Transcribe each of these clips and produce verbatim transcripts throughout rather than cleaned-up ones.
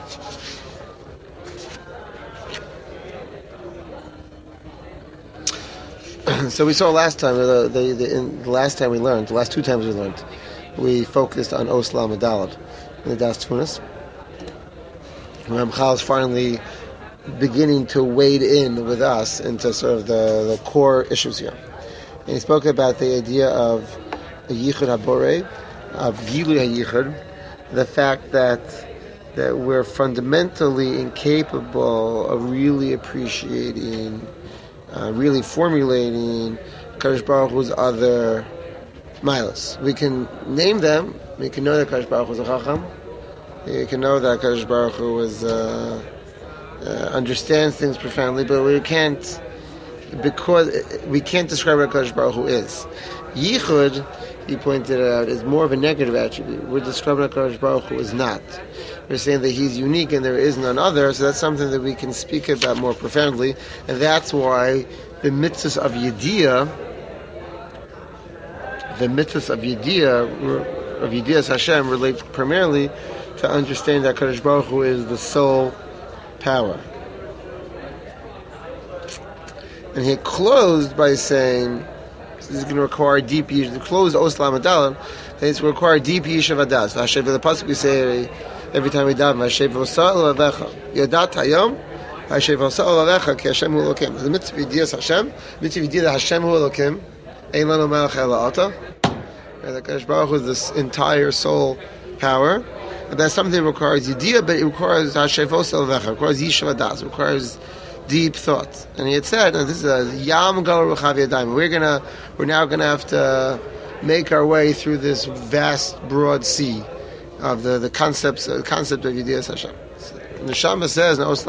So we saw last time, the, the, the, in the last time we learned, the last two times we learned, we focused on Oslam Adalad in the Das Tunis. Ramchal is finally beginning to wade in with us into sort of the, the core issues here. And he spoke about the idea of a Yichud HaBorei, of Gilui HaYichud, the fact that that we're fundamentally incapable of really appreciating, uh, really formulating Kadosh Baruch Hu's other milos. We can name them. We can know that Kadosh Baruch Hu is a Chacham. We can know that Kadosh Baruch Hu is, uh, uh, understands things profoundly, but we can't, because we can't describe what Kadosh Baruch Hu is. Yichud, he pointed out, is more of a negative attribute. We're describing what Kadosh Baruch Hu is not. We're saying that he's unique and there is none other, so that's something that we can speak about more profoundly, and that's why the mitzvahs of Yediyah, the mitzvahs of Yediyah, of Yediyas Hashem, relate primarily to understanding that Kadosh Baruch Hu is the sole power. And he closed by saying, this is going to require deep yish. To close Oslam Adalam, it's going to require deep yish of Adas. Hashem, the pasuk we say every time we daven, Hashem v'osal avecha yadat hayom, Hashem v'osal avecha ki Hashem hu Elokim. The mitzvah Yediyas Hashem, mitzvah Yediyah that Hashem hu Elokim, ein lanu melech ela ata. And the Kadosh Baruch Hu is this entire soul power. And that's something that requires Yediyah, but it requires Hashem v'osal avecha, it requires yish of Adas, it requires deep thoughts. And he had said, and this is a Yam Gal Ruchav Yadayim. We're gonna, we're now gonna have to make our way through this vast, broad sea of the the concepts, uh, concept of Yediyas Hashem. And the Shama says, "No,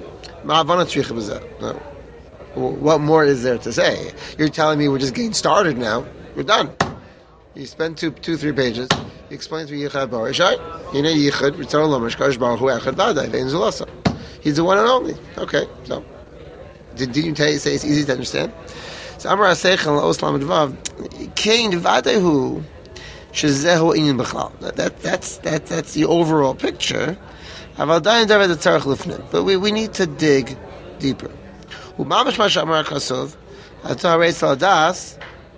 what more is there to say? You're telling me we're just getting started now. We're done. You spend two, two, three pages. You explain to Yichud HaBorei. You know Yichud. Ritzon Lomash Kadosh Baruch Hu Echad V'Adai Ve'en Zulasa. He's the one and only. Okay, so did, did you tell you say it's easy to understand? So Amar Aseichel Oslam Dvav Kain Vadehu Shezehu Inyan B'Chlal. That that's that that's the overall picture. But we we need to dig deeper. Umamash Masha Amar Kasov Atah Reis Ladas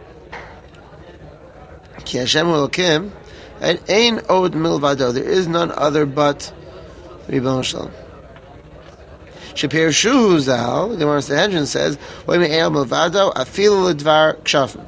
Ki Hashem Elokim and Ein Od Milvado. There is none other but Ribono Shalom. Shapir Shuhu Zal, the Gemara Sanhedrin says, "Oy me'el milvado afilu ledvar kshafim."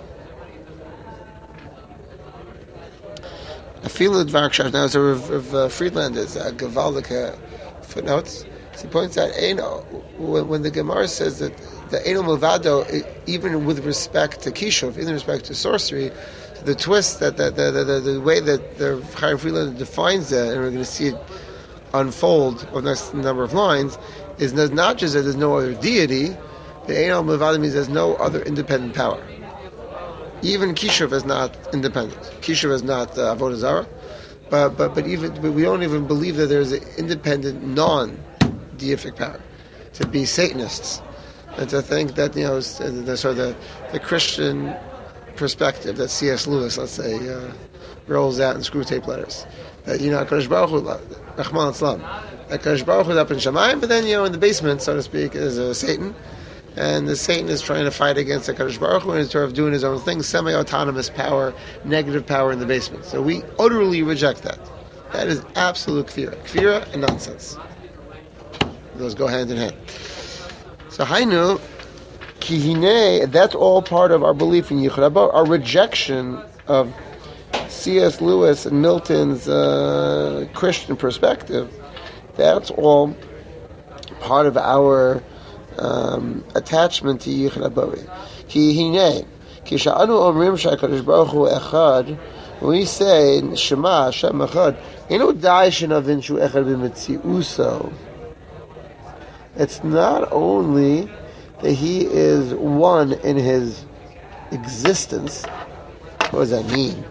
Afilu ledvar kshafim. Now, so Rav, Rav uh, Friedland is a Gavaldik uh, footnotes. So he points out, when, when the Gemara says that the Eino milvado, even with respect to kishuv, even with respect to sorcery, the twist that the the, the, the, the way that the Chaim Friedland defines that, and we're going to see it unfold over the next number of lines, is not just that there's no other deity. The Ein Al Milvado means there's no other independent power. Even Kishuv is not independent. Kishuv is not uh, Avodah Zarah, but but but even but we don't even believe that there's an independent non-deific power. To be Satanists and to think that, you know, the, so the the Christian perspective that C S Lewis, let's say, uh, rolls out in screw tape letters, that, you know, Kadosh Baruch Hu, Rahman Islam, that Kadosh Baruch Hu is up in Shamayim, but then, you know, in the basement, so to speak, is a Satan, and the Satan is trying to fight against the Kadosh Baruch Hu and is sort of doing his own thing, semi-autonomous power, negative power in the basement. So we utterly reject that. That is absolute kfira. Kfira and nonsense. Those go hand in hand. So Hainu, Kihine, that's all part of our belief in Yichud HaBorei, our rejection of C S Lewis and Milton's uh, Christian perspective. That's all part of our um, attachment to Yichud HaBorei. Kihine, Kisha'anu Omrim Sha'akadosh Baruch Hu Echad. When we say Shema Hashem Echad, Eno Daishin Avin Shu Echad B'Metziuso. It's not only that he is one in his existence. What does that mean?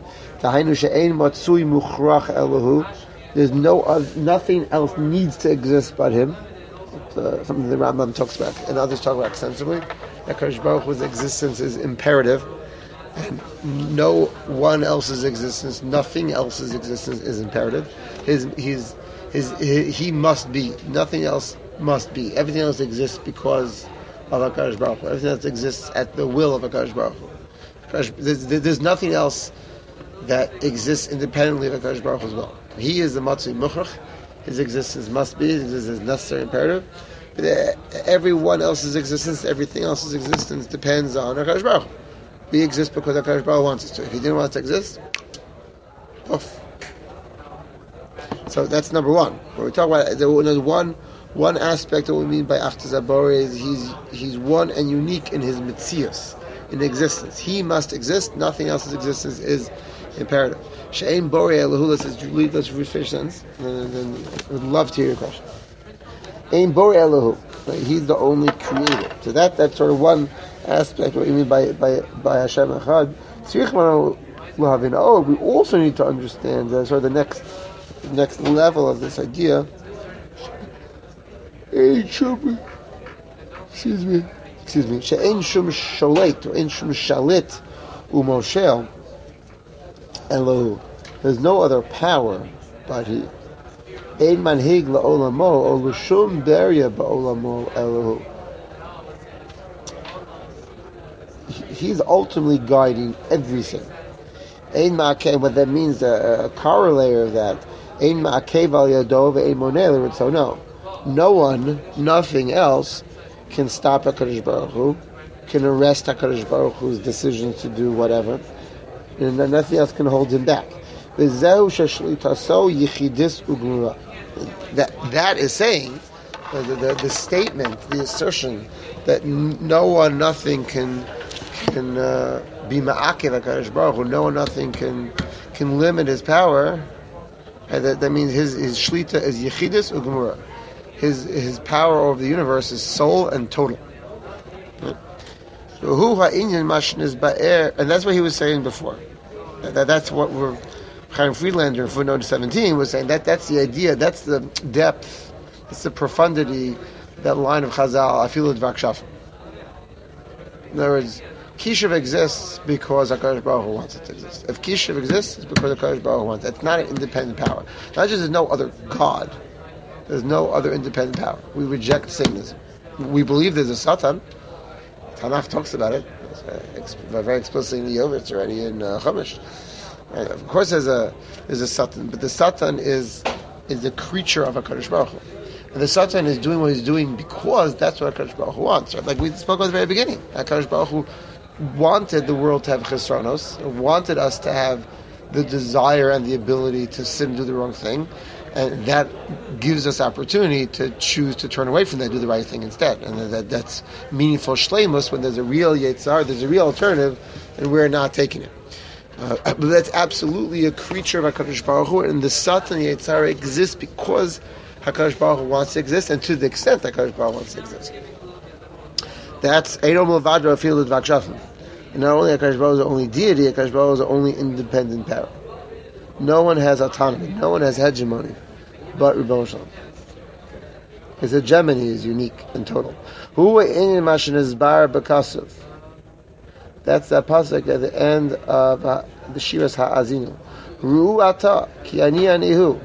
There's no uh, nothing else needs to exist but him. It's, uh, something the Rambam talks about, and others talk about extensively. That Kadosh Baruch Hu's existence is imperative, and no one else's existence, nothing else's existence is imperative. His, his, his, his, he must be. Nothing else must be. Everything else exists because of HaKadosh Baruch Hu. Everything else exists at the will of HaKadosh Baruch Hu. There's, there's nothing else that exists independently of HaKadosh Baruch Hu as well. He is the Matzui Mukhrach. His existence must be. His existence is necessary, imperative. But everyone else's existence, everything else's existence depends on HaKadosh Baruch Hu. We exist because HaKadosh Baruch Hu wants us to. If He didn't want us to exist, oof. So that's number one. When we talk about there's one one aspect of what we mean by Achdus HaBorei is he's he's one and unique in his mitzias, in existence. He must exist. Nothing else's existence is imperative. She'ein borei elohu. Let's let's finish sentence. And then I would love to hear your question. Ein borei elohu. He's the only creator. So that that's sort of one aspect. What you mean by by by Hashem Echad. Oh, we also need to understand uh, sort of the next next level of this idea. Excuse me. Excuse me. She'ein shum sholet or ein shum shalit umoshel elohu. There's no other power but He. Ein manhig la'olamo or l'shum beria ba'olamo elohu. He's ultimately guiding everything. Ein ma'akev, what that means, a, a corollary of that. Ein ma'akev al yado ve'ein moneh. So no, no one, nothing else can stop HaKadosh Baruch Hu, can arrest HaKadosh Baruch Hu's decisions to do whatever, and nothing else can hold him back. That that is saying the, the, the statement, the assertion that no one, nothing can can uh, be ma'akev HaKadosh Baruch Hu. No one, nothing can can limit His power. And that, that means his his shlita is yechidus u'gemura. His his power over the universe is sole and total. So who ha'inyan mashn is ba'er, and that's what he was saying before. That, that's what we're. Chaim Friedlander in footnote seventeen was saying that that's the idea, that's the depth, that's the profundity, that line of Chazal, I feel it vakshaf. In other words, Kishuv exists because HaKadosh Baruch Hu wants it to exist. If Kishuv exists, it's because HaKadosh Baruch Hu wants it. It's not an independent power. Not just there's no other God, there's no other independent power. We reject Satanism. We believe there's a Satan. Tanakh talks about it uh, very explicitly in the Yovah. It's already in uh, Chumash. Right. Of course, there's a there's a Satan, but the Satan is is the creature of HaKadosh Baruch Hu, and the Satan is doing what he's doing because that's what HaKadosh Baruch Hu wants. Right? Like we spoke about at the very beginning, HaKadosh Baruch Hu wanted the world to have chesronos, wanted us to have the desire and the ability to sin and do the wrong thing, and that gives us opportunity to choose to turn away from that, do the right thing instead, and that that's meaningful shleimus when there's a real Yetzar, there's a real alternative, and we're not taking it. Uh, but that's absolutely a creature of HaKadosh Baruch Hu, and the Satan Yetzirah exists because HaKadosh Baruch Hu wants to exist, and to the extent that HaKadosh Baruch Hu wants to exist. That's Eidom Levadra Afil L'Dvak Shafim. And not only HaKadosh Baruch Hu is the only deity, HaKadosh Baruch Hu is the only independent power. No one has autonomy, no one has hegemony, but Rebbeinu Shalom. His hegemony is unique and total. Hu Ein Mashin Izbar B'Kasav. That's the pasuk at the end of uh, the Shiras Ha'azinu. Ru'u ata ki ani anihu.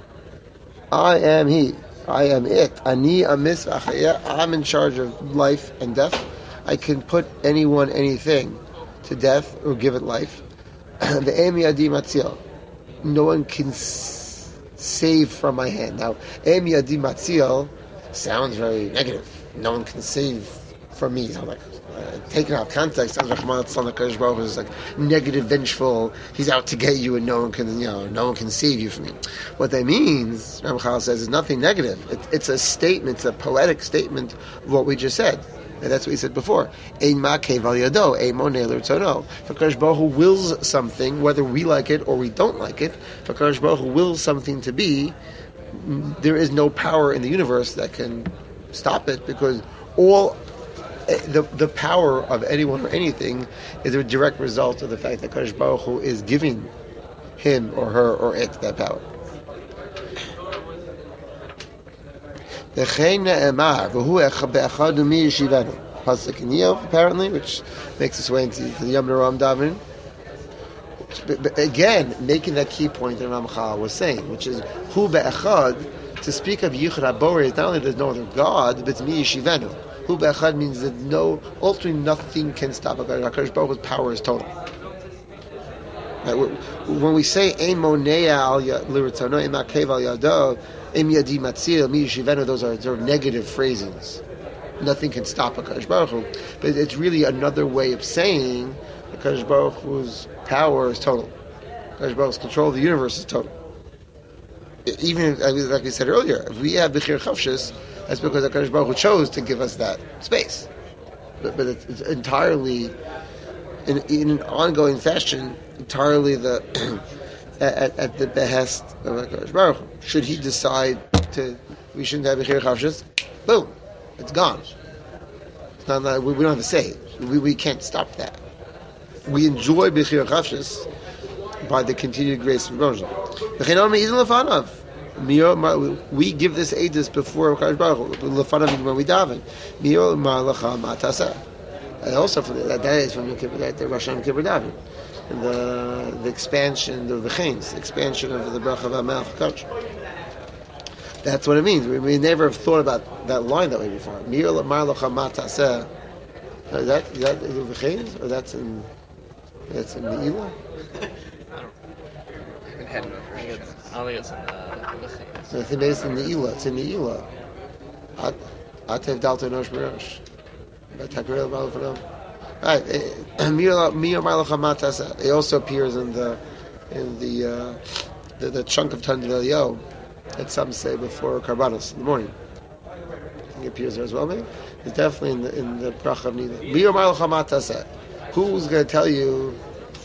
I am he. I am it. Ani amis v'achaya. I'm in charge of life and death. I can put anyone, anything to death or give it life. The emi adi matzil. No one can s- save from my hand. Now, emi adi matzil sounds very negative. No one can save from me. Sounds like Uh, taken out of context, sounds like HaKadosh Baruch Hu is like negative, vengeful. He's out to get you, and no one can, you know, no one can save you from me. What that means, Ramchal says, is nothing negative. It, it's a statement, it's a poetic statement of what we just said. And that's what he said before. Ein ma'akev al yado, ein moneh l'rtzono. If HaKadosh Baruch Hu wills something, whether we like it or we don't like it, if HaKadosh Baruch Hu wills something to be, there is no power in the universe that can stop it, because all The the power of anyone or anything is a direct result of the fact that Kadosh Baruch Hu is giving him or her or it that power. Pasuk in Yov, apparently, which makes its way into the Yom Noram Davening. but, but again, making that key point that Ramchal was saying, which is Hu be'echad. To speak of Yichud HaBorei, not only there's no other God, but it's Mi Yishivenu. Hu be'echad means that no, ultimately nothing can stop HaKadosh Baruch Hu's power is total. Right? When we say Ein Monea al Liritzono, Ein Makev al Yado, Ein Yadi Matzil, Mi Yishivenu, those are, those are negative phrasings. Nothing can stop HaKadosh Baruch Hu. But it's really another way of saying HaKadosh Baruch Hu's power is total. HaKadosh Baruch Hu's control of the universe is total. Even like we said earlier, if we have Bechir Chavshis, that's because HaKadosh Baruch Hu chose to give us that space. But, but it's, it's entirely, in, in an ongoing fashion, entirely the at, at the behest of HaKadosh Baruch Hu. Should he decide to, we shouldn't have Bechir Chavshis, boom, it's gone. It's not that we, we don't have to say it. We, we can't stop that. We enjoy Bechir Chavshis by the continued grace of erosion. We give this edus before HaKadosh Baruch Hu. When we daven, and also from the, that, that is from the the Rosh Hashanah Kippur daven, and the the expansion of the chains, the expansion of the bracha of Hamelach HaKadosh. That's what it means. We, we never have thought about that line that way before. Is that is that in the chains or that's in that's in the Elah? I don't think it's, I don't think it's in the, the I think it's in the Elah. It's in the Elah. Atev Dalta Nosh Merosh. Takarel Balafadam. Right. It also appears in the in the uh, the, the chunk of Tanit Eliyahu that some say before Karbanos in the morning. I think it appears there as well, maybe. It's definitely in the in the bracha of Nida. Who's going to tell you?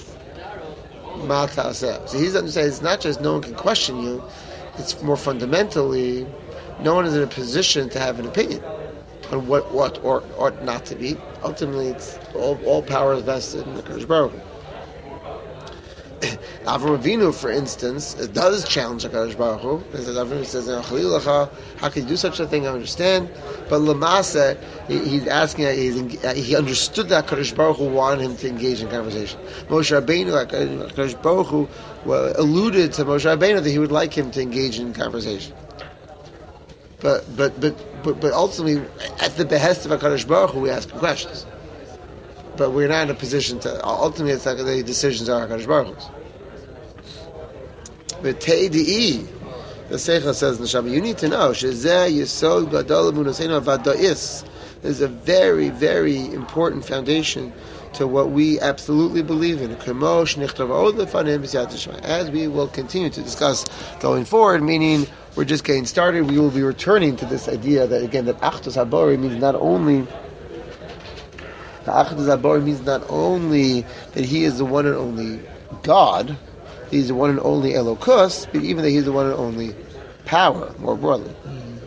So he's understanding it's not just no one can question you, it's more fundamentally no one is in a position to have an opinion on what what or ought not to be. Ultimately, it's all, all power is vested in the Kadosh Baruch Hu. Avraham Avinu, for instance, it does challenge the Kadosh Baruch Hu. Avraham says, "How can you do such a thing?" I understand, but Lamasa, he, he's asking. He's, he understood that Kadosh Baruch Hu wanted him to engage in conversation. Moshe Rabbeinu, like Kadosh Baruch Hu, well, alluded to Moshe Rabbeinu that he would like him to engage in conversation. But but but but but ultimately, at the behest of Kadosh Baruch Hu, we ask him questions. But we're not in a position to. Ultimately, it's like the decisions are HaKadosh Baruch Hu's. But Te'edi'i, the Seicha says in the Shabbat, you need to know, Shezeh Yesod Gadol Emunaseinu Vada'is. There's a very, very important foundation to what we absolutely believe in. As we will continue to discuss going forward, meaning we're just getting started, we will be returning to this idea that, again, that Achdus HaBorei means not only The Achdus HaBorei means not only that He is the one and only God, He's the one and only Elokus, but even that He's the one and only power, more broadly. Mm-hmm.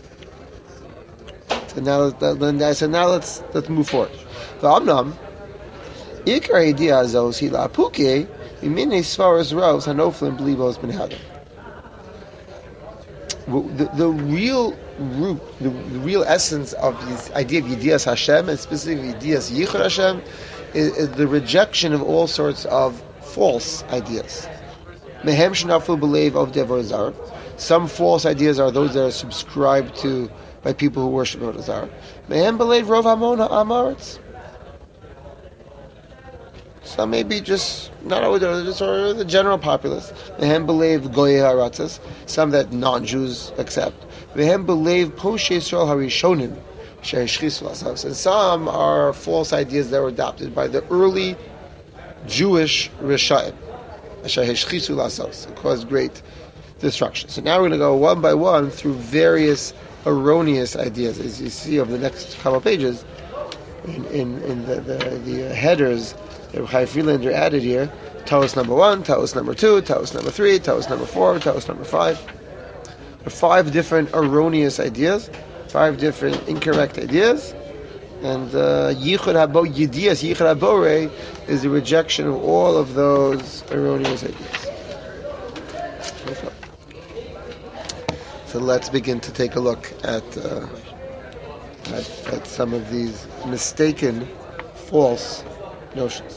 So now, so now let's let's move forward. V'amnam ikar idea azos hi la'apuke imini svaras ros hanoflim blivos ben hadam. The, the real root, the, the real essence of this idea of Yedias Hashem, and specifically Yedias Yichud Hashem, is, is the rejection of all sorts of false ideas. Mehem shenafu believe of Devar Zar. Some false ideas are those that are subscribed to by people who worship Avodah Zarah. Mehem believe Rov Hamon Ha'amaretz. Some may be just not Avodah, just or the general populace. Mehem believe Goyei Haratzas. Some that non-Jews accept. Mehem believe Poshei Yisrael Harishonim. And some are false ideas that were adopted by the early Jewish Rishayim. It caused great destruction. So now we're going to go one by one through various erroneous ideas. As you see over the next couple of pages, in, in, in the, the, the headers that Chai Friedlander added here, Taos number one, Taos number two, Taos number three, Taos number four, Taos number five. There are five different erroneous ideas, five different incorrect ideas. And Yichud Habo Yedias Yichud Haborei is the rejection of all of those erroneous ideas. So let's begin to take a look at uh, at, at some of these mistaken, false notions.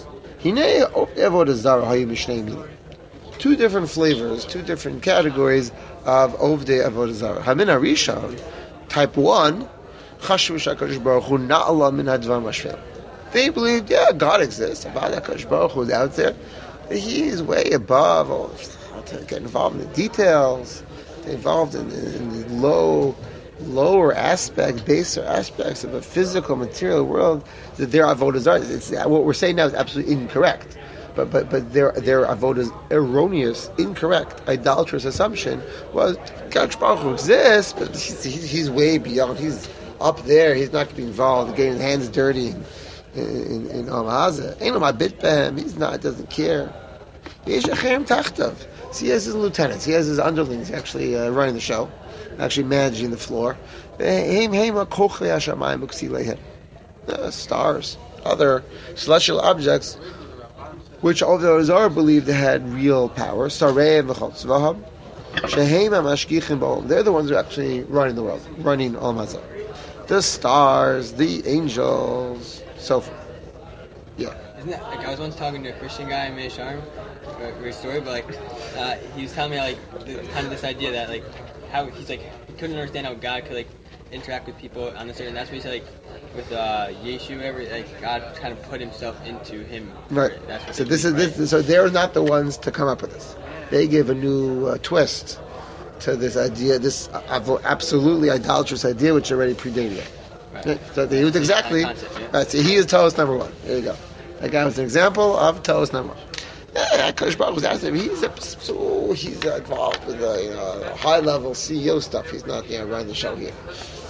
Hinei avodah zara hayu mishnei minim. Two different flavors, two different categories of Ovdei Avodah Zarah. Hamin Arishon, type one, Chashu Shakadosh Baruch Hu Na'ala Min Hadvar Mashvel. They believed, yeah, God exists. Abad HaKadosh Baruch Hu is out there. He is way above all, to get involved in the details, involved in, in, in the low, lower aspects, baser aspects of a physical, material world. That their Avodah Zarah, it's, what we're saying now is absolutely incorrect. But but but their their avoda's erroneous, incorrect, idolatrous assumption was Kadosh Baruch Hu exists, but he's, he's, he's way beyond. He's up there. He's not going to be involved, getting his hands dirty in in, in Olam Hazeh. Ain't no my bit behem. He's not. Doesn't care. Yesh achem tachtav. So he has his lieutenants. He has his underlings actually uh, running the show, actually managing the floor. Heim heim kochlei hashamayim uksileihem. Stars, other celestial objects, which all the Zohar believed they had real power. Sarei and V'chol Tzvaham. Sheheim HaMashgichim Ba'olam. They're the ones who are actually running the world, running Olam Hazeh. The stars, the angels, so forth. Yeah. Isn't that, like, I was once talking to a Christian guy in May Sharm, great story, but like, uh, he was telling me like, the, kind of this idea that like, how he's like, he couldn't understand how God could like interact with people on the certain. That's what he said, like, with uh, Yeshu, every like God kind of put Himself into him. Right. So this is this. So they're not the ones to come up with this. They give a new uh, twist to this idea, this uh, absolutely idolatrous idea, which already predated it. Right. So he was exactly concept, yeah. Right. So he is Toos number one. There you go. That guy was an example of Toos number one. Yeah, Kodesh Baruch was asking him. He's a, so he's involved with the you know, high level C E O stuff. He's not you know, running the show here.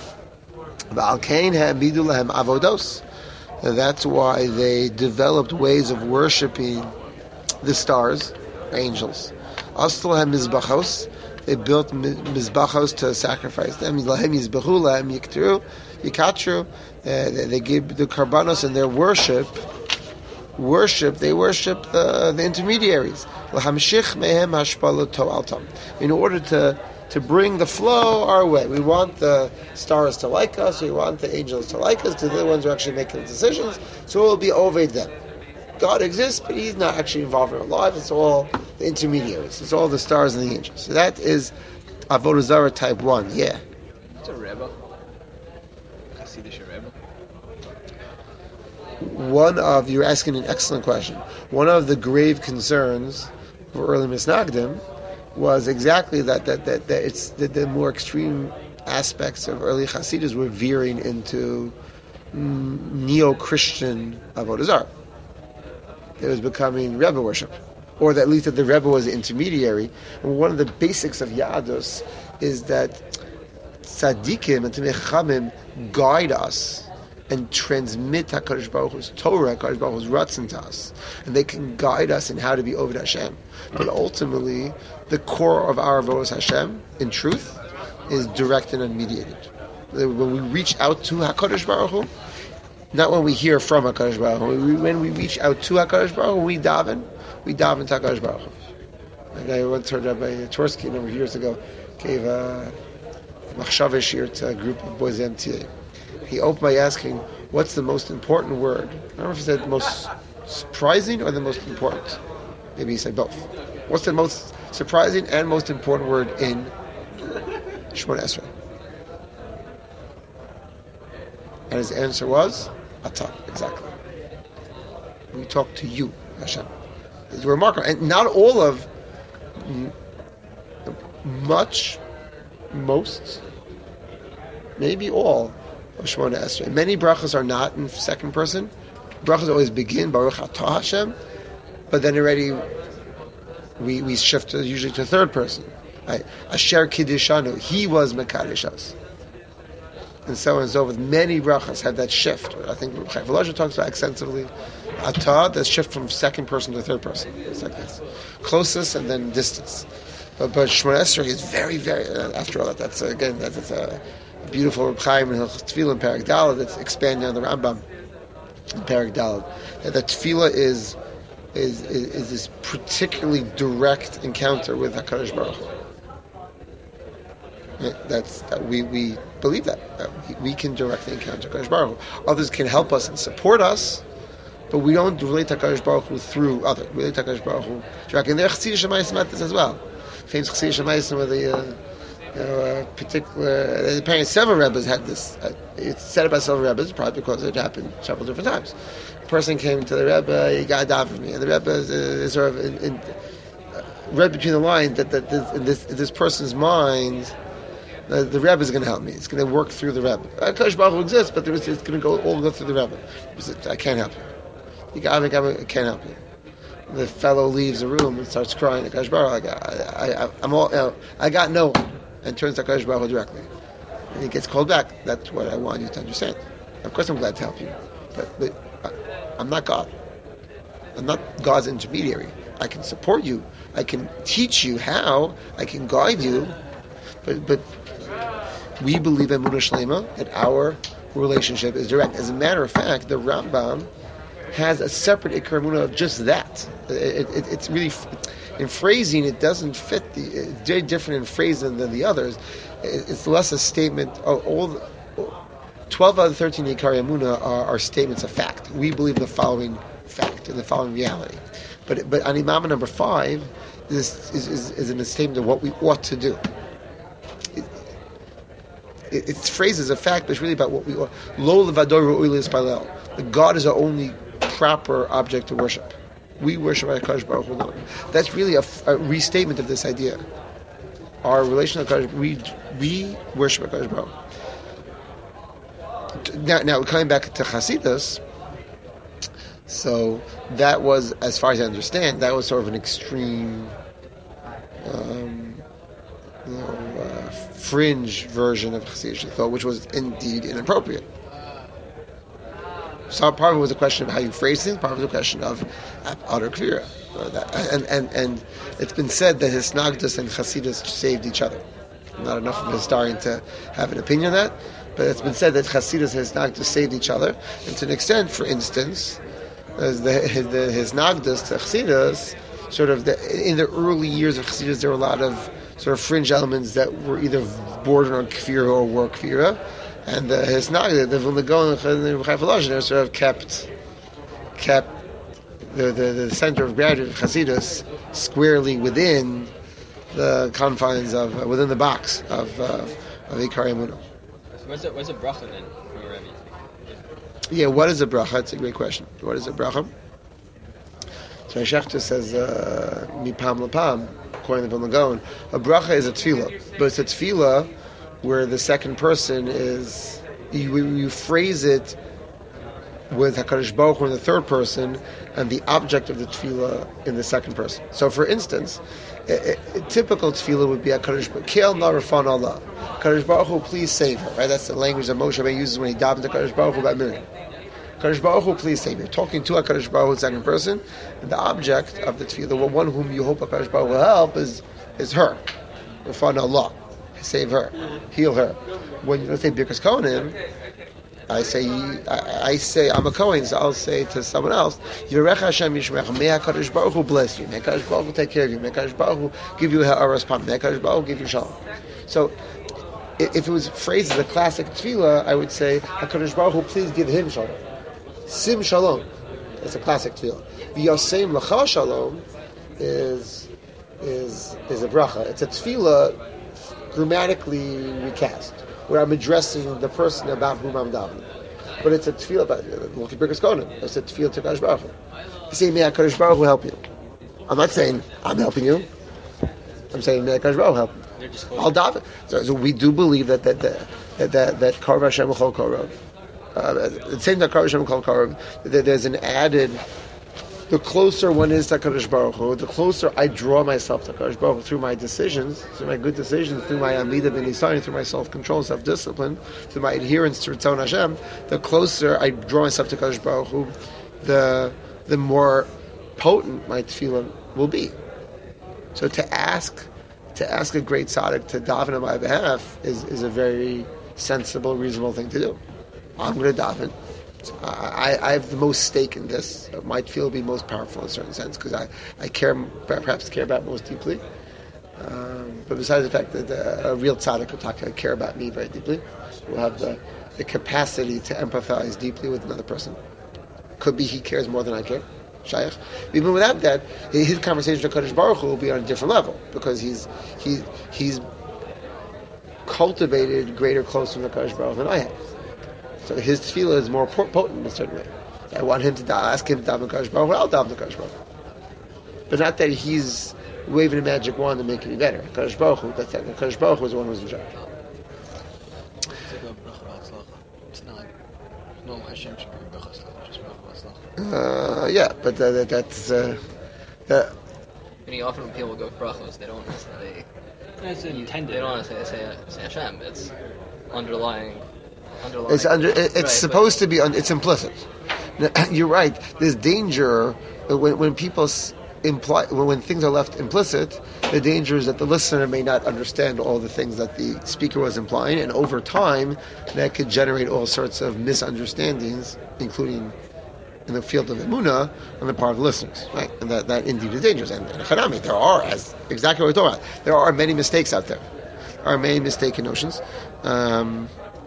And that's why they developed ways of worshiping the stars, angels. They built mizbachos to sacrifice them. They gave the karbanos in their worship. Worship, they worship the, the intermediaries. In order to to bring the flow our way. We want the stars to like us, we want the angels to like us, because they're the ones who are actually making the decisions, so we'll be over them. God exists, but He's not actually involved in our lives. It's all the intermediaries. It's all the stars and the angels. So that is Avodah Zarah type one, yeah. It's a Rebbe. Hasidic Rebbe. One of, you're asking an excellent question, one of the grave concerns for early Misnagdim was exactly that that that, that it's that the more extreme aspects of early Hasidus were veering into mm, neo-Christian Avodah Zarah. It was becoming Rebbe worship, or that at least that the Rebbe was the intermediary. And one of the basics of Yadus is that tzaddikim and Tamei Chachamim guide us and transmit HaKadosh Baruch Hu's Torah, HaKadosh Baruch Hu's Ratzon to us. And they can guide us in how to be Oved Hashem. But ultimately, the core of our Avodas Hashem, in truth, is direct and unmediated. When we reach out to HaKadosh Baruch Hu, not when we hear from HaKadosh Baruch Hu, when we reach out to HaKadosh Baruch Hu, we daven, we daven to HaKadosh Baruch Hu. Like I once heard Rabbi Tversky a number of years ago, gave a machshava shir to a group of boys at M T A. He opened by asking, what's the most important word? I don't know if he said most surprising or the most important. Maybe he said both. What's the most surprising and most important word in Shemona Esrei? And his answer was, Atah, exactly. We talk to you, Hashem. It's remarkable. And not all of, much, most, maybe all of Shemona Esrei. Many brachas are not in second person. Brachas always begin, Baruch Atah Hashem, but then already we we shift to, usually to third person. Right? Asher Kiddishanu, He was Mekadesh us. And so on and so forth. Many brachas have that shift. I think Chaim Volozhin talks about extensively. Atah, that shift from second person to third person. It's like this. Closest and then distance. But, but Shemona Esrei is very, very, uh, after all, that, that's, uh, again, that, that's a beautiful Reb Chaim in Hilchos Tefillah in Perek Daled that's expanding on the Rambam in Perek Daled. That the Tefillah is, is, is, is this particularly direct encounter with HaKadosh Baruch Hu. That's that we, we believe that, that we, we can directly encounter HaKadosh Baruch Hu. Others can help us and support us, but we don't relate to HaKadosh Baruch Hu through other. We relate to HaKadosh Baruch Hu. And there are Chassidish Shemayis about this as well. Famous Chassidish Shemayis where the uh, you know, a particular, apparently several Rebbes had this. Uh, it's said about several Rebbes, probably because it happened several different times. A person came to the Rebbe, he got daven for me, and the Rebbe is, is sort of in, in, uh, read between the lines that, that this, in this, in this person's mind, the, the Rebbe is going to help me. It's going to work through the Rebbe. HaKadosh Baruch Hu exists, but there is, it's going to go all go through the Rebbe. Said, I can't help you. You got me, I can't help you. The fellow leaves the room and starts crying. HaKadosh Baruch Hu, I, I, I, I'm all, you know, I got no one. And turns to HaKadosh Baruch Hu directly. And he gets called back. That's what I want you to understand. Of course I'm glad to help you. But, but I, I'm not God. I'm not God's intermediary. I can support you. I can teach you how. I can guide you. But but we believe in Emunah Shlema that our relationship is direct. As a matter of fact, the Rambam has a separate Ikar Emunah of just that. It, it, it's really... In phrasing, it doesn't fit. The, it's very different in phrasing than the others. It's less a statement. Oh, all the, twelve out of the thirteen Ikar Emunah are, are statements of fact. We believe the following fact and the following reality. But but on Imam number five, this is, is, is in a statement of what we ought to do. It, it, it's phrases of fact, but it's really about what we ought. Lo levador ru'ui lispalel. The God is our only proper object to worship. We worship HaKadosh Baruch Hu alone. That's really a, a restatement of this idea. Our relation to HaKadosh, we we worship HaKadosh Baruch Hu. Now, now coming back to Chasidus, so that was, as far as I understand, that was sort of an extreme, um, you know, uh, fringe version of Chasidus thought, which was indeed inappropriate. So part of it was a question of how you phrase things, part of it was a question of utter kfira. And, and, and it's been said that Hisnagdus and Chasidus saved each other. Not enough of a historian to have an opinion on that, but it's been said that Chasidus and Hisnagdus saved each other. And to an extent, for instance, as the, the Hisnagdus to Chasidus, sort of the, in the early years of Chasidus, there were a lot of sort of fringe elements that were either bordering on kfira or were kfira. And the Hisnagdus, the Vilna Gaon and the Chaim Volozhin sort of kept kept the, the, the center of gravity of Chasidus squarely within the confines of uh, within the box of uh, of Ikar Emunah. What's a what's a bracha then for your Rebbe? Yeah, what is a bracha? It's a great question. What is a bracha? So Shechta says uh, mipam lapam, according to Vilna Gaon, a bracha is a tefillah, but it's a tefillah where the second person is, you, you phrase it with HaKadosh Baruch Hu in the third person, and the object of the tefillah in the second person. So, for instance, a, a, a typical tefillah would be HaKadosh Baruch Hu, Kel narafan Allah. HaKadosh Baruch Hu, please save her. Right? That's the language that Moshe Rabbeinu uses when he davened to HaKadosh Baruch Hu about Miriam. HaKadosh Baruch Hu, please save her. Talking to HaKadosh Baruch Hu in the second person, and the object of the tefillah, the one whom you hope HaKadosh Baruch Hu will help, is, is her. Rafan Allah. Save her, heal her. When you say Birkas Kohanim, I say I, I say I'm a Kohen, so I'll say to someone else, Yerech Hashem Yishmecha, may HaKadosh Baruch Hu bless you, may HaKadosh Baruch Hu take care of you, may HaKadosh Baruch Hu give you ha'aras pam, may HaKadosh Baruch Hu give you shalom. So, if it was phrased as a classic tefillah, I would say HaKadosh Baruch Hu, please give him shalom. Sim shalom. That's a classic tefillah. V'yosem l'cha shalom is is is a bracha. It's a tefillah grammatically recast, where I'm addressing the person about whom I'm davening. But it's a tefillah about look at Birkas Kohanim. It's a tefillah to HaKadosh Baruch Hu. You say, may HaKadosh Baruch Hu help you. I'm not saying I'm helping you. I'm saying may HaKadosh Baruch Hu help you. I'll daven. So, so we do believe that that that that that, that Karv Hashem L'chol Korov. Uh, the same that Karv Hashem L'chol Korov. That there's an added. The closer one is to HaKadosh Baruch Hu, the closer I draw myself to HaKadosh Baruch Hu through my decisions, through my good decisions, through my Amida B'Nisayin, through my self-control, self-discipline, through my adherence to Ritzon Hashem, the closer I draw myself to HaKadosh Baruch Hu, the the more potent my tefillah will be. So to ask to ask a great tzaddik to daven on my behalf is, is a very sensible, reasonable thing to do. I'm going to daven. I, I have the most stake in this. My tefillah will be most powerful in a certain sense because I, I care, perhaps care about it most deeply. Um, but besides the fact that uh, a real tzaddik will talk, care about me very deeply, will have the, the capacity to empathize deeply with another person. Could be he cares more than I care. Shaykh. Even without that, his conversation with Kadosh Baruch Hu will be on a different level because he's he he's cultivated greater closeness with Kadosh Baruch Hu than I have. So his tefillah is more potent in a certain way. I want him to da- ask him to daven Kadosh Baruch Hu. I'll daven Kadosh Baruch Hu. But not that he's waving a magic wand to make it better. Kadosh Baruch Hu, that's that. Kadosh Baruch Hu is the one who's in charge. It's not no Hashem should be brachas, just Uh, yeah, but uh, that, that's uh, that. I mean, often when people go for brachos, they don't they It's intended. they don't want to say say, say Hashem. It's underlying. underlying It's under. It, it's right, supposed to be. Un, it's implicit. Now, you're right. There's danger when when people s- imply when, when things are left implicit. The danger is that the listener may not understand all the things that the speaker was implying, and over time, that could generate all sorts of misunderstandings, including in the field of emunah on the part of the listeners, right? And that, that indeed is dangerous. And, and Hanami, there are, as exactly what we're talking about, there are many mistakes out there. There are many mistaken notions. Um,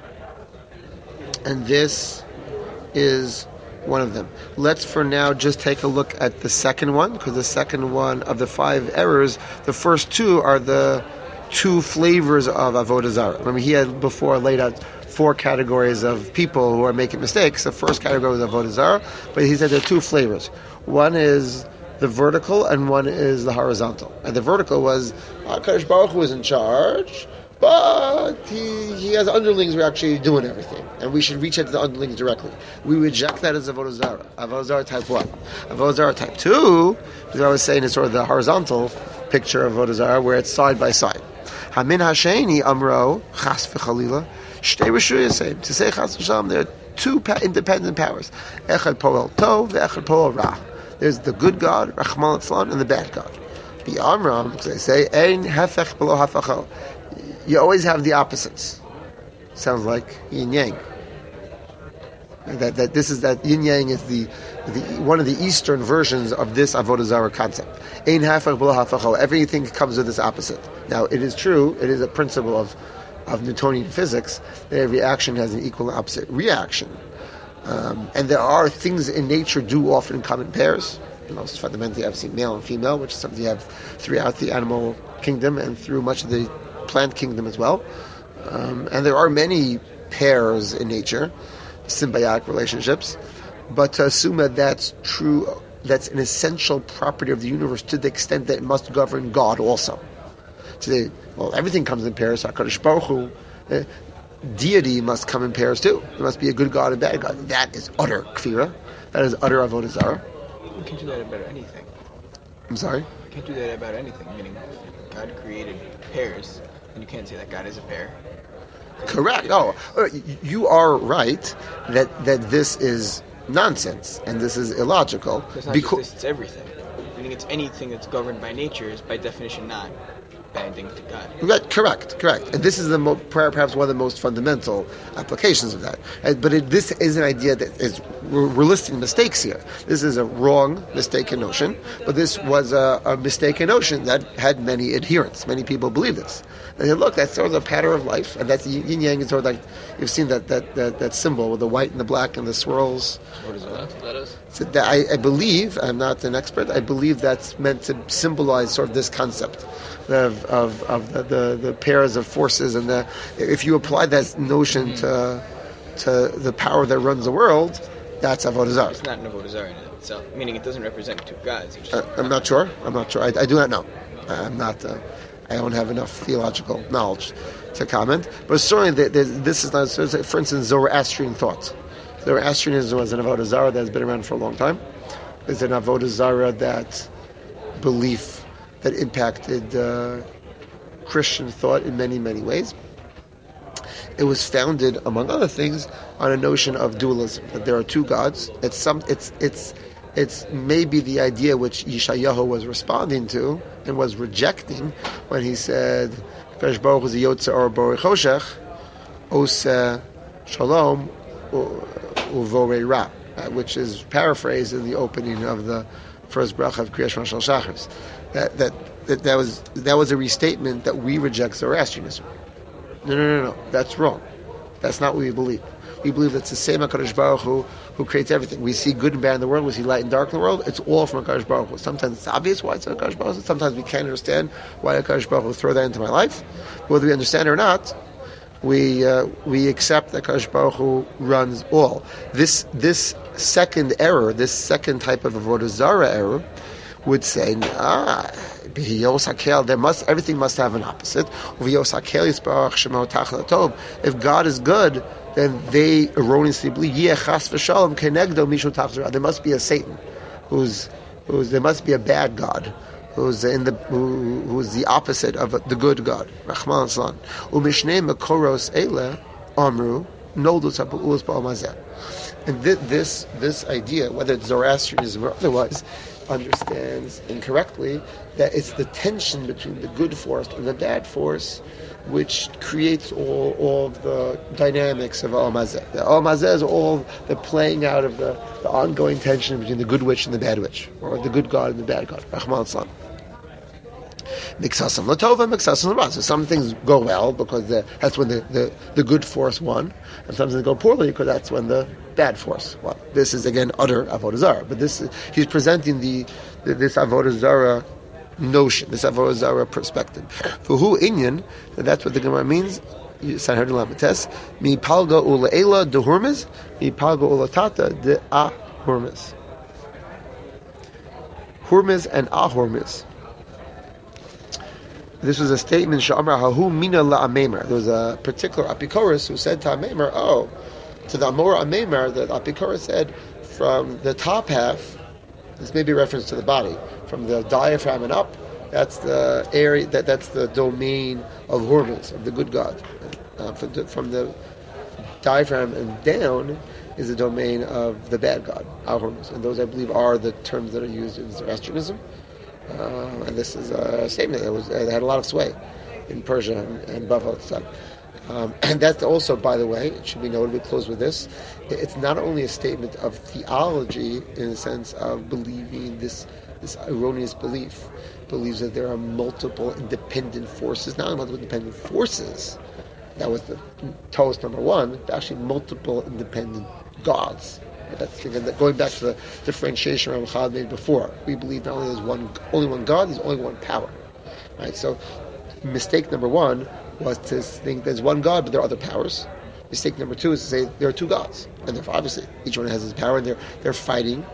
and this is one of them. Let's for now just take a look at the second one, because the second one of the five errors, the first two are the two flavors of Avodah Zarah. Remember, he had before laid out four categories of people who are making mistakes. The first category was Avodah Zarah, but he said there are two flavors. One is the vertical, and one is the horizontal. And the vertical was HaKadosh Baruch Hu is in charge, but he, he has underlings who are actually doing everything, and we should reach out to the underlings directly. We reject that as Avodah Zarah. Avodah Zarah type one. Avodah Zarah type two, as I was saying, is sort of the horizontal picture of Avodah Zarah, where it's side by side. Hamin Hasheni Amro Chas v'Chalila Shtei Rishuyasem. To say Chas v'Shalom, there are two pa- independent powers. Echad Poel Tov, ve'Echad Poel Ra. There's the good God, Rachman Litzlan, and the bad God. The Amram, because they say, Ein Hefech Below Hafachal. You always have the opposites. Sounds like yin yang. That that this is that yin yang is the, the one of the Eastern versions of this Avodah Zarah concept. Ein hafach b'lo hafachol. Everything comes with this opposite. Now it is true. It is a principle of of Newtonian physics that every action has an equal and opposite reaction. Um, and there are things in nature do often come in pairs. Most fundamentally, I've seen male and female, which is something you have throughout the animal kingdom and through much of the plant kingdom as well. Um, and there are many pairs in nature, symbiotic relationships. But to assume that that's true, that's an essential property of the universe to the extent that it must govern God also. Today, well, everything comes in pairs. HaKadosh Baruch Hu, uh, deity must come in pairs too. There must be a good God and bad God. That is utter kfira. That is utter avodah zarah. You can't do that about anything. I'm sorry? You can't do that about anything. Meaning, God created pairs, and you can't say that God is a pair. Correct. Oh, uh, you are right that that this is nonsense and this is illogical. It's not Because just this, it's everything. Meaning it's anything that's governed by nature is by definition not binding to God. Right, correct, correct. And this is the mo- perhaps one of the most fundamental applications of that. Uh, But it, this is an idea that is, we're, we're listing mistakes here. This is a wrong, mistaken notion, but this was a, a mistaken notion that had many adherents. Many people believe this. And they look, that's sort of the pattern of life, and that's yin yang is sort of like, you've seen that, that, that, that symbol with the white and the black and the swirls. What is that? That is. So that I, I believe, I'm not an expert, I believe that's meant to symbolize sort of this concept of of, of the, the, the pairs of forces, and the, if you apply that notion to to the power that runs the world, that's Avodah Zarah. It's not an avodah zarah in itself. Meaning it doesn't represent two gods. It's Uh, just I'm not sure. I'm not sure. I, I do not know. I'm not. Uh, I don't have enough theological knowledge to comment. But certainly, the, the, this is not. So for instance, Zoroastrian thought. Zoroastrianism was an Avodah Zarah that has been around for a long time. It's an Avodah Zarah that belief that impacted uh, Christian thought in many, many ways. It was founded, among other things, on a notion of dualism, that there are two gods. It's some. It's it's. It's maybe the idea which Yeshayahu was responding to and was rejecting when he said, "Kadosh Baruch Hu is a Yotzer or Borei Choshech, Oseh Shalom Uvorei Ra," which is paraphrased in the opening of the first bracha of Kriyas Shema Shel Shachris. That that that that was that was a restatement that we reject Zoroastrianism. No, no, no, no. That's wrong. That's not what we believe. We believe that it's the same HaKadosh Baruch Hu who creates everything. We see good and bad in the world, we see light and dark in the world, it's all from HaKadosh Baruch Hu. Sometimes it's obvious why it's HaKadosh Baruch Hu, sometimes we can't understand why HaKadosh Baruch Hu throw that into my life. But whether we understand it or not, we uh, we accept that HaKadosh Baruch Hu runs all. This this second error, this second type of Avodah Zarah error, would say, ah, there must everything must have an opposite. If God is good, then they erroneously believe there must be a Satan, who's who's there must be a bad God, who's in the who, who's the opposite of the good God. Rahman Aslan. Umishnei Makoros Eile Amru Noldus Habu'us Ba'amazeh. And this, this this idea, whether it's Zoroastrianism or otherwise, understands incorrectly that it's the tension between the good force and the bad force which creates all, all of the dynamics of Al Mazeh. The Al Mazeh is all the playing out of the, the ongoing tension between the good witch and the bad witch, or the good God and the bad God. Rahman Aslan. Mixasam Latova, Mixasam Latova. So some things go well because the, that's when the, the, the good force won, and some things go poorly because that's when the bad force won. This is again utter Avodah Zarah, but this is, he's presenting the, the this Avodah Zarah notion, this Avodah Zarah perspective. For who Inyan, that's what the Gemara means. Sanhedrin Lamites, mi palga ula ela de hurmes, mi palga ula tata de a hurmes. Hurmes and a hurmes. This was a statement, Sha'amar Hahu Mina La'amemer. There was a particular Apikoros who said to Amemer, oh, to the Amor Amemer, that Apikoros said, from the top half, this may be a reference to the body, from the diaphragm and up, that's the area, that that's the domain of Hormuz, of the good God. Uh, from, the, from the diaphragm and down is the domain of the bad God, Al-Hormuz. And those, I believe, are the terms that are used in Zoroastrianism. Uh, and this is a statement that was that had a lot of sway in Persia and, and Bavel at the time. Um, and that's also, by the way, it should be noted, we close with this, it's not only a statement of theology in the sense of believing this this erroneous belief, believes that there are multiple independent forces, not only multiple independent forces, that was the toast number one, but actually multiple independent gods. That's going back to the differentiation Ramchal made before. We believe not only there's one, only one God, there's only one power. Right? So, mistake number one was to think there's one God, but there are other powers. Mistake number two is to say there are two gods, and therefore, obviously, each one has his power, and they're they're fighting.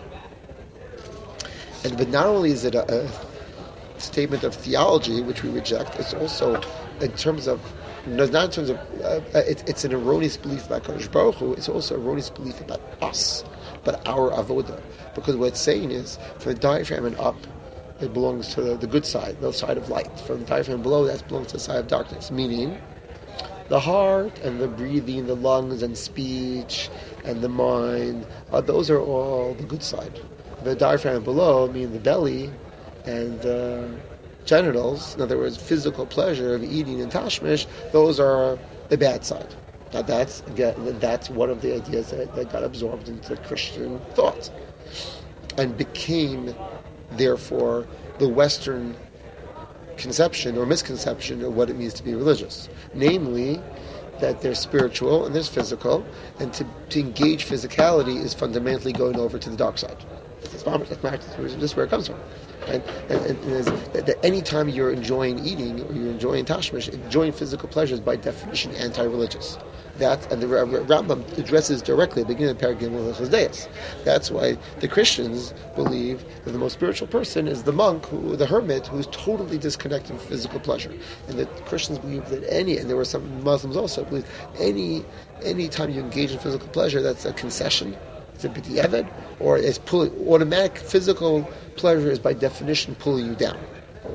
And but not only is it a, a statement of theology which we reject, it's also in terms of. No, it's not in terms of, uh, it, it's an erroneous belief about Kadosh Baruch Hu, it's also an erroneous belief about us, but our avodah. Because what it's saying is, from the diaphragm and up, it belongs to the, the good side, the side of light. From the diaphragm below, that belongs to the side of darkness. Meaning, the heart and the breathing, the lungs and speech and the mind, uh, those are all the good side. The diaphragm below, meaning the belly and the uh, genitals, in other words, physical pleasure of eating and tashmish, those are the bad side. Now that's again, that's one of the ideas that, that got absorbed into Christian thought and became, therefore, the Western conception or misconception of what it means to be religious. Namely, that there's spiritual and there's physical, and to, to engage physicality is fundamentally going over to the dark side. That's this is where it comes from. And, and, and is that, that any time you're enjoying eating or you're enjoying tashmish, enjoying physical pleasure is by definition anti-religious. That and the Rambam addresses directly at the beginning of Paragim Deus. That's why the Christians believe that the most spiritual person is the monk, who, the hermit, who's totally disconnected from physical pleasure. And the Christians believe that any, and there were some Muslims also believe any any time you engage in physical pleasure, that's a concession. It's a b'di'evad, or it's pulling, automatic physical pleasure is by definition pulling you down.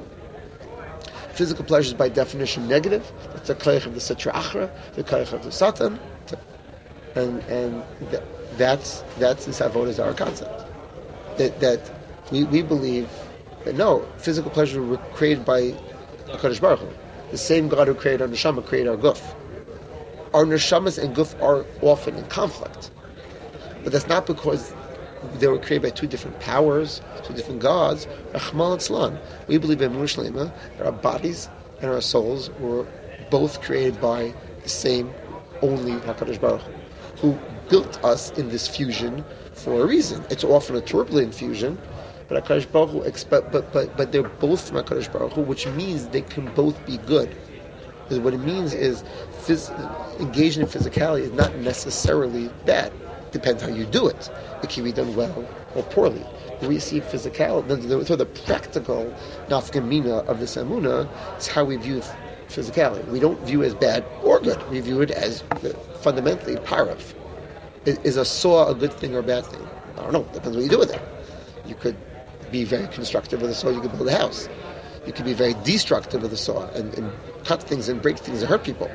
Physical pleasure is by definition negative. It's the koach of the Sitra Achra, the koach of the Satan, and and th- that's that's this Avodah Zarah concept. That that we, we believe that no, physical pleasure was created by HaKadosh Baruch Hu. The same God who created our neshama created our guf. Our neshamas and guf are often in conflict. But that's not because they were created by two different powers, two different gods. Rachman Litzlan. We believe in Mushlima that our bodies and our souls were both created by the same, only HaKadosh Baruch Hu. who built us in this fusion for a reason. It's often a turbulent fusion, but HaKadosh Baruch Hu, but, but, but, but they're both from HaKadosh Baruch Hu, which means they can both be good. Because what it means is phys- engaging in physicality is not necessarily bad. Depends how you do it. It can be done well or poorly. We see physicality, so the practical nafkamina of this amuna is how we view physicality. We don't view it as bad or good. We view it as fundamentally parav. Is a saw a good thing or a bad thing? I don't know. Depends what you do with it. You could be very constructive with a saw. You could build a house. You could be very destructive with a saw and, and cut things and break things and hurt people.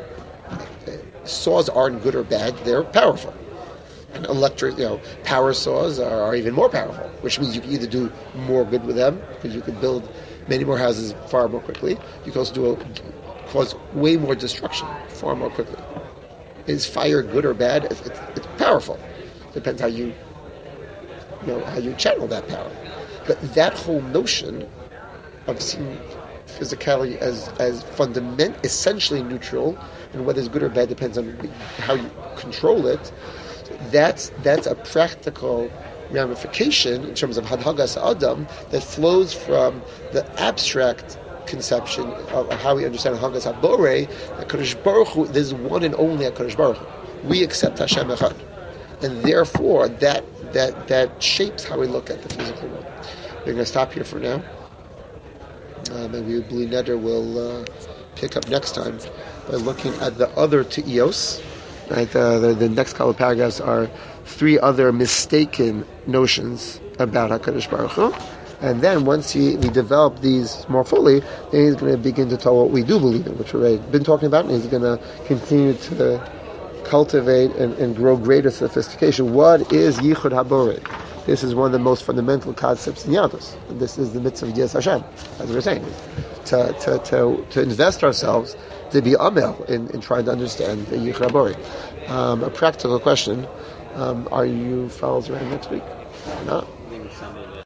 Saws aren't good or bad. They're powerful. And electric, you know, power saws are, are even more powerful, which means you can either do more good with them, because you can build many more houses far more quickly. You can also do a, cause way more destruction far more quickly. Is fire good or bad? It's, it's, it's powerful. Depends how you, you know, how you channel that power. But that whole notion of seeing physicality as as fundament, essentially neutral, and whether it's good or bad depends on how you control it. That's that's a practical ramification in terms of Hanhagas Adam that flows from the abstract conception of, of how we understand Hanhagas Habore. That Kadosh Baruch Hu, there's one and only Kadosh Baruch Hu. We accept Hashem Echad, and therefore that that that shapes how we look at the physical world. We're going to stop here for now, um, and we believe Neder will uh, pick up next time by looking at the other Te'ios. Right, uh, the, the next couple of paragraphs are three other mistaken notions about HaKadosh Baruch Hu. And then once he, we develop these more fully, then he's going to begin to tell what we do believe in, which we've been talking about, and he's going to continue to cultivate and, and grow greater sophistication. What is Yichud HaBorei? This is one of the most fundamental concepts in Yadus. And this is the mitzvah of Yis Hashem, as we were saying. To, to, to, to invest ourselves, to be amel in, in trying to understand the Yichud HaBorei. Um, a practical question, um, are you fellows around next week? Or not?